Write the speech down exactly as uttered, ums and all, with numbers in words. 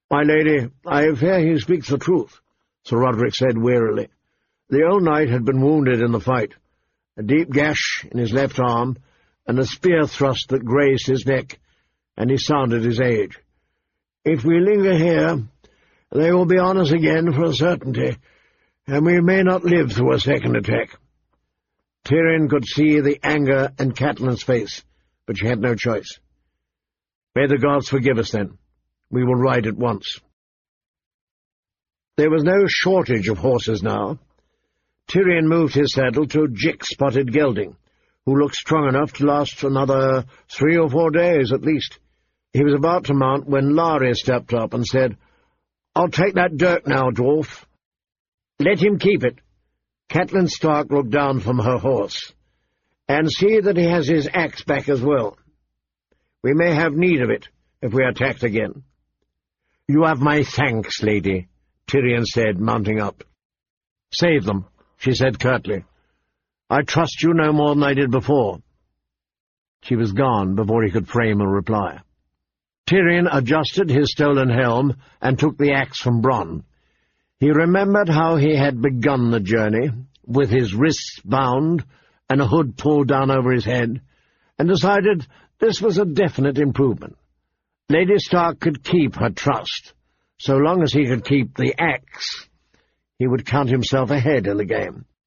"My lady, I fear he speaks the truth," Sir Roderick said wearily. The old knight had been wounded in the fight, a deep gash in his left arm, and a spear thrust that grazed his neck, and he sounded his age. "If we linger here, they will be on us again for a certainty, and we may not live through a second attack." Tyrion could see the anger in Catelyn's face, but she had no choice. "May the gods forgive us, then. We will ride at once." There was no shortage of horses now. Tyrion moved his saddle to Jick-spotted gelding, who looked strong enough to last another three or four days at least. He was about to mount when Larry stepped up and said, "I'll take that dirk now, dwarf." "Let him keep it." Catelyn Stark looked down from her horse. "And see that he has his axe back as well. We may have need of it if we are attacked again." "You have my thanks, lady," Tyrion said, mounting up. "Save them," she said curtly. "I trust you no more than I did before." She was gone before he could frame a reply. Tyrion adjusted his stolen helm and took the axe from Bronn. He remembered how he had begun the journey, with his wrists bound and a hood pulled down over his head, and decided this was a definite improvement. Lady Stark could keep her trust. So long as he could keep the axe, he would count himself ahead in the game.